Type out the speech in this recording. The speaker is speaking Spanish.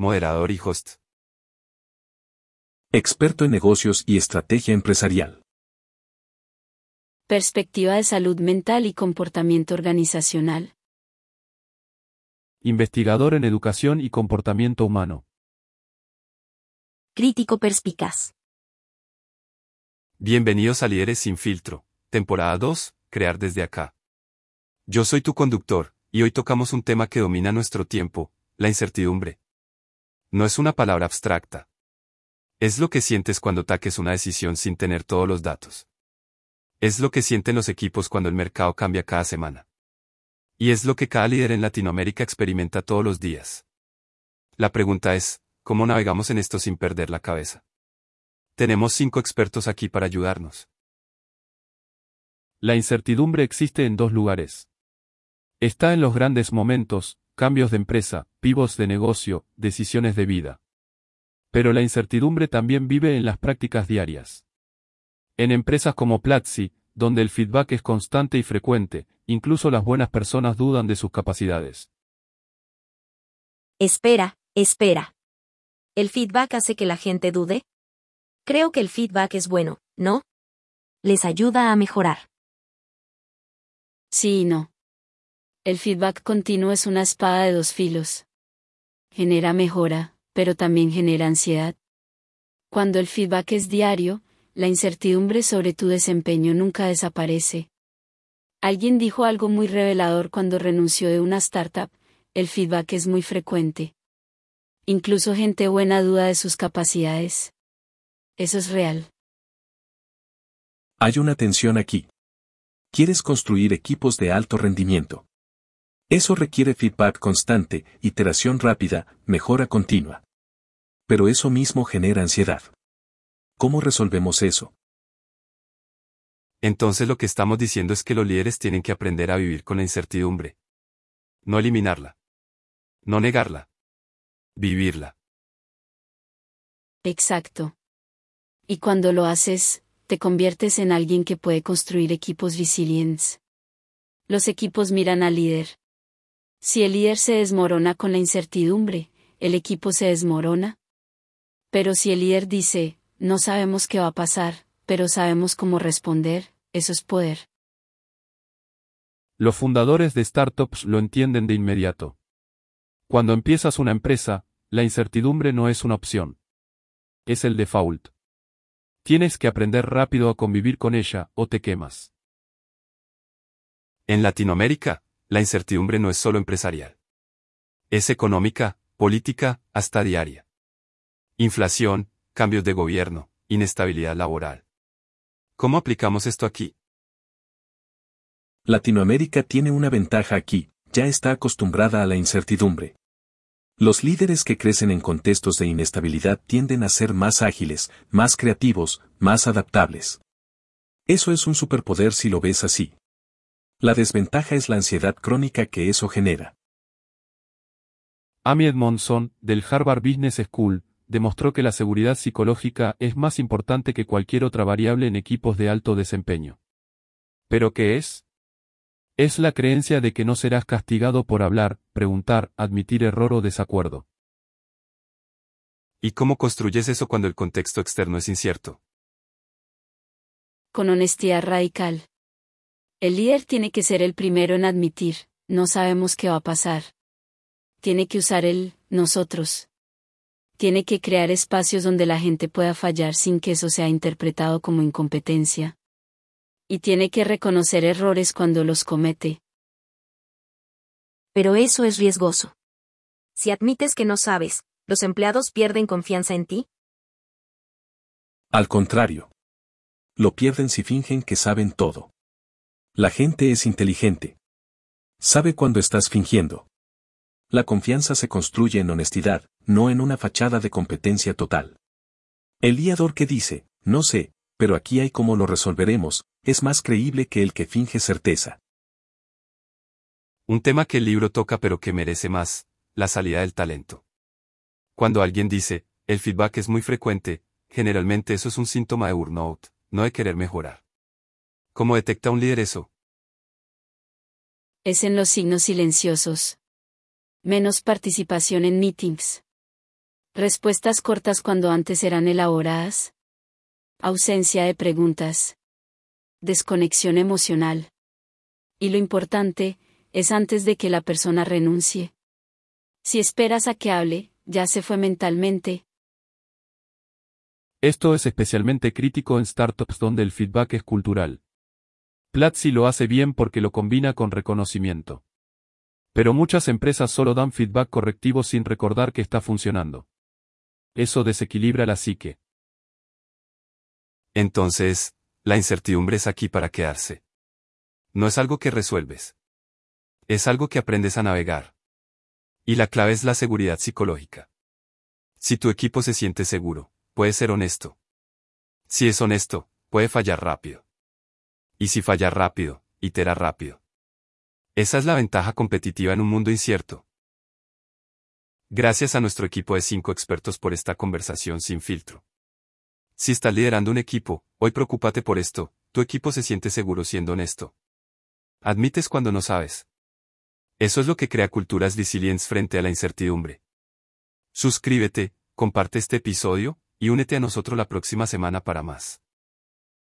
moderador y host. Experto en negocios y estrategia empresarial. Perspectiva de salud mental y comportamiento organizacional. Investigador en educación y comportamiento humano. Crítico perspicaz. Bienvenidos a Líderes sin filtro, temporada 2, crear desde acá. Yo soy tu conductor, y hoy tocamos un tema que domina nuestro tiempo, la incertidumbre. No es una palabra abstracta. Es lo que sientes cuando taques una decisión sin tener todos los datos. Es lo que sienten los equipos cuando el mercado cambia cada semana. Y es lo que cada líder en Latinoamérica experimenta todos los días. La pregunta es, ¿cómo navegamos en esto sin perder la cabeza? Tenemos 5 expertos aquí para ayudarnos. La incertidumbre existe en 2 lugares. Está en los grandes momentos, cambios de empresa, pivots de negocio, decisiones de vida. Pero la incertidumbre también vive en las prácticas diarias. En empresas como Platzi, donde el feedback es constante y frecuente, incluso las buenas personas dudan de sus capacidades. Espera. ¿El feedback hace que la gente dude? Creo que el feedback es bueno, ¿no? Les ayuda a mejorar. Sí y no. El feedback continuo es una espada de 2 filos. Genera mejora, pero también genera ansiedad. Cuando el feedback es diario, la incertidumbre sobre tu desempeño nunca desaparece. Alguien dijo algo muy revelador cuando renunció de una startup: el feedback es muy frecuente. Incluso gente buena duda de sus capacidades. Eso es real. Hay una tensión aquí. Quieres construir equipos de alto rendimiento. Eso requiere feedback constante, iteración rápida, mejora continua. Pero eso mismo genera ansiedad. ¿Cómo resolvemos eso? Entonces lo que estamos diciendo es que los líderes tienen que aprender a vivir con la incertidumbre. No eliminarla. No negarla. Vivirla. Exacto. Y cuando lo haces, te conviertes en alguien que puede construir equipos resilientes. Los equipos miran al líder. Si el líder se desmorona con la incertidumbre, el equipo se desmorona. Pero si el líder dice, no sabemos qué va a pasar, pero sabemos cómo responder, eso es poder. Los fundadores de startups lo entienden de inmediato. Cuando empiezas una empresa, la incertidumbre no es una opción. Es el default. Tienes que aprender rápido a convivir con ella, o te quemas. En Latinoamérica, la incertidumbre no es solo empresarial. Es económica, política, hasta diaria. Inflación, cambios de gobierno, inestabilidad laboral. ¿Cómo aplicamos esto aquí? Latinoamérica tiene una ventaja aquí, ya está acostumbrada a la incertidumbre. Los líderes que crecen en contextos de inestabilidad tienden a ser más ágiles, más creativos, más adaptables. Eso es un superpoder si lo ves así. La desventaja es la ansiedad crónica que eso genera. Amy Edmondson, del Harvard Business School, demostró que la seguridad psicológica es más importante que cualquier otra variable en equipos de alto desempeño. ¿Pero qué es? Es la creencia de que no serás castigado por hablar, preguntar, admitir error o desacuerdo. ¿Y cómo construyes eso cuando el contexto externo es incierto? Con honestidad radical. El líder tiene que ser el primero en admitir, no sabemos qué va a pasar. Tiene que usar el nosotros. Tiene que crear espacios donde la gente pueda fallar sin que eso sea interpretado como incompetencia. Y tiene que reconocer errores cuando los comete. Pero eso es riesgoso. Si admites que no sabes, ¿los empleados pierden confianza en ti? Al contrario. Lo pierden si fingen que saben todo. La gente es inteligente. Sabe cuando estás fingiendo. La confianza se construye en honestidad, no en una fachada de competencia total. El líder que dice, no sé, pero aquí hay cómo lo resolveremos, es más creíble que el que finge certeza. Un tema que el libro toca pero que merece más, la salida del talento. Cuando alguien dice, el feedback es muy frecuente, generalmente eso es un síntoma de burnout, no de querer mejorar. ¿Cómo detecta un líder eso? Es en los signos silenciosos. Menos participación en meetings. Respuestas cortas cuando antes eran elaboradas. Ausencia de preguntas. Desconexión emocional. Y lo importante, es antes de que la persona renuncie. Si esperas a que hable, ya se fue mentalmente. Esto es especialmente crítico en startups donde el feedback es cultural. Platzi lo hace bien porque lo combina con reconocimiento. Pero muchas empresas solo dan feedback correctivo sin recordar que está funcionando. Eso desequilibra la psique. Entonces, la incertidumbre es aquí para quedarse. No es algo que resuelves. Es algo que aprendes a navegar. Y la clave es la seguridad psicológica. Si tu equipo se siente seguro, puede ser honesto. Si es honesto, puede fallar rápido. Y si falla rápido, itera rápido. Esa es la ventaja competitiva en un mundo incierto. Gracias a nuestro equipo de 5 expertos por esta conversación sin filtro. Si estás liderando un equipo, hoy preocúpate por esto, tu equipo se siente seguro siendo honesto. Admites cuando no sabes. Eso es lo que crea culturas resilientes frente a la incertidumbre. Suscríbete, comparte este episodio, y únete a nosotros la próxima semana para más.